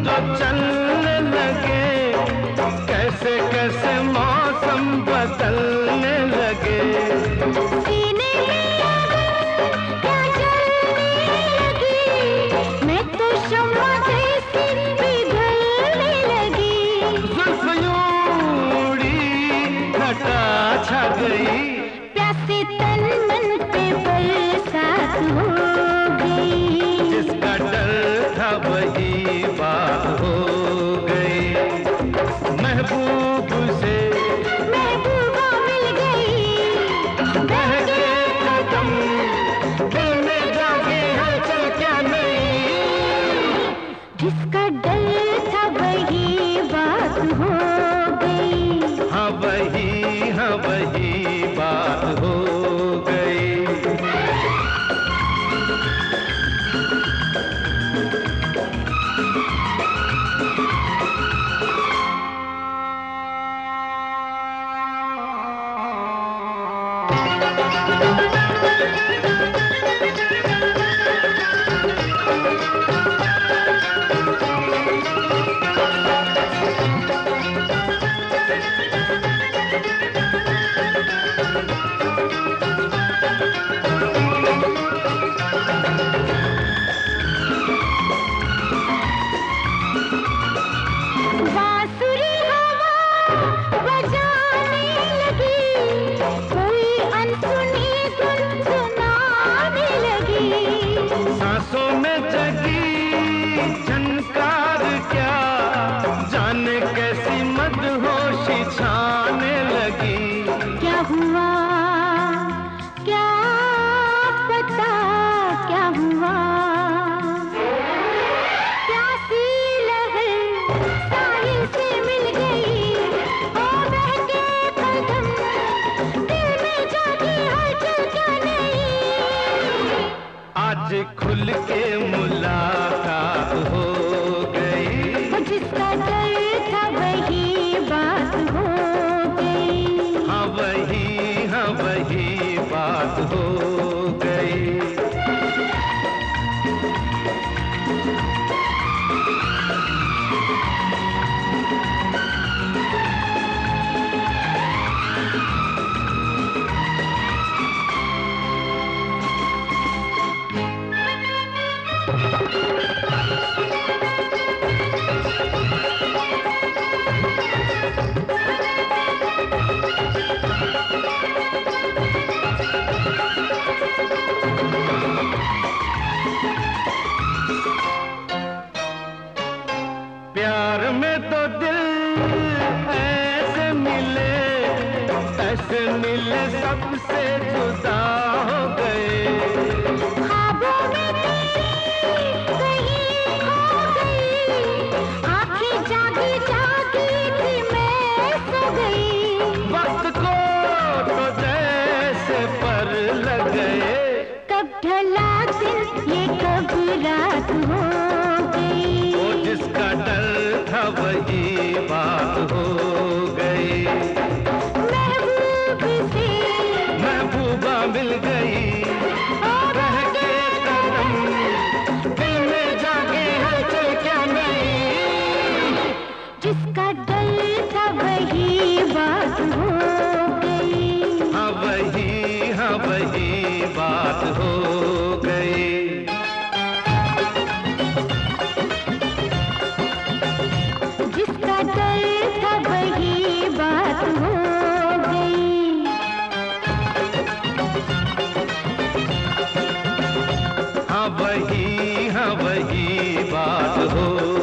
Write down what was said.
जो चलने लगे, कैसे कैसे मौसम बदलने लगे। सीने में क्या जलने लगी, मैं तो शम्मा जैसी पिघलने लगी। जुल्फ यूं उड़ी, घटा छा गई, प्यासे तन मन पे बरसात हो गई। जिसका डर था वही बात हो गई। महबूब से महबूबा मिल गई, बहके कदम, दिल में जागे हलचल क्या नहीं। जिसका डर था वही बात हो गई। हाँ वही बात हो गई। बांसुरी हवा बजाने लगी, कोई अनसुनी धुन सुनाने लगी। सांसों में जगी झनकार क्या, जाने कैसी मदहोशी छाने लगी। क्या हुआ क्या पता क्या हुआ, प्यासी लहर साहिल से मिल गई। ओ बहके कदम, दिल में जागी हलचल क्या नहीं। आज खुल के मुलाकात हो गई। वो जिसका डर था वही बात हो गई। हाँ वही बात हो गई। प्यार में तो दिल ऐसे मिले सबसे जुदा हो गए। ख्वाबों में तेरी कहीं खो गई, आंखें जागी जागी थी मैं सो गई। वक्त को तो जैसे पर लग गए, कब ढला दिन ये कब रात हो गई। वो जिसका डर था वही बात हो गई। महबूब से महबूबा मिल गई, रह के कदम, दिल में जागे हलचल क्या नहीं। जिसका डर था वही बात हो गई। हाँ वही बात हो गई। जिसका डर था वही बात हो गई। हाँ वही बात हो